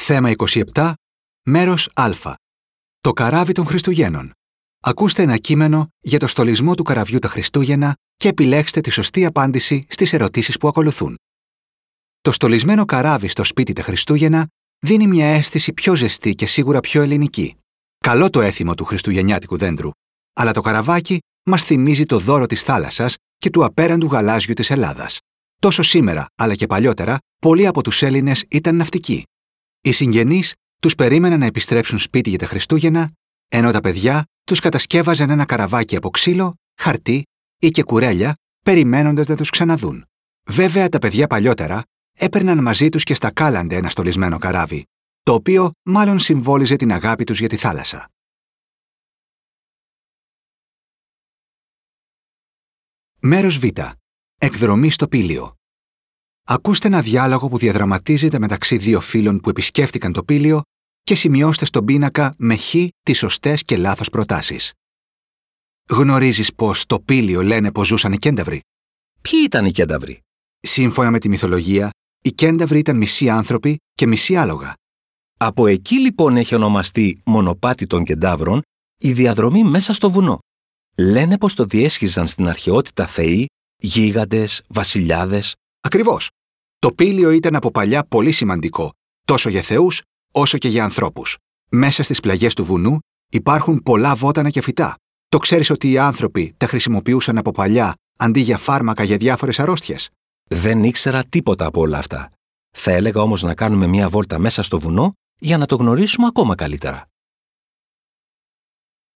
Θέμα 27, μέρος Α. Το καράβι των Χριστουγέννων. Ακούστε ένα κείμενο για το στολισμό του καραβιού τα Χριστούγεννα και επιλέξτε τη σωστή απάντηση στις ερωτήσεις που ακολουθούν. Το στολισμένο καράβι στο σπίτι τα Χριστούγεννα δίνει μια αίσθηση πιο ζεστή και σίγουρα πιο ελληνική. Καλό το έθιμο του χριστουγεννιάτικου δέντρου, αλλά το καραβάκι μας θυμίζει το δώρο της θάλασσας και του απέραντου γαλάζιου της Ελλάδας. Τόσο σήμερα, αλλά και παλιότερα, πολλοί από τους Έλληνες ήταν ναυτικοί. Οι συγγενείς τους περίμεναν να επιστρέψουν σπίτι για τα Χριστούγεννα, ενώ τα παιδιά τους κατασκεύαζαν ένα καραβάκι από ξύλο, χαρτί ή και κουρέλια, περιμένοντας να τους ξαναδούν. Βέβαια, τα παιδιά παλιότερα έπαιρναν μαζί τους και στα κάλαντε ένα στολισμένο καράβι, το οποίο μάλλον συμβόλιζε την αγάπη τους για τη θάλασσα. Μέρος Β. Εκδρομή στο Πήλιο. Ακούστε ένα διάλογο που διαδραματίζεται μεταξύ δύο φίλων που επισκέφτηκαν το Πήλιο και σημειώστε στον πίνακα με χ τις σωστές και λάθος προτάσεις. Γνωρίζεις πως στο Πήλιο λένε πως ζούσαν οι κένταβροι? Ποιοι ήταν οι κένταβροι? Σύμφωνα με τη μυθολογία, οι κένταβροι ήταν μισοί άνθρωποι και μισοί άλογα. Από εκεί λοιπόν έχει ονομαστεί μονοπάτι των κεντάβρων η διαδρομή μέσα στο βουνό. Λένε πως το διέσχιζαν στην αρχαιότητα θεοί, γίγαντες, βασιλιάδες. Ακριβώς. Το Πήλιο ήταν από παλιά πολύ σημαντικό, τόσο για θεούς όσο και για ανθρώπους. Μέσα στις πλαγιές του βουνού υπάρχουν πολλά βότανα και φυτά. Το ξέρεις ότι οι άνθρωποι τα χρησιμοποιούσαν από παλιά αντί για φάρμακα για διάφορες αρρώστιες? Δεν ήξερα τίποτα από όλα αυτά. Θα έλεγα όμως να κάνουμε μια βόλτα μέσα στο βουνό για να το γνωρίσουμε ακόμα καλύτερα.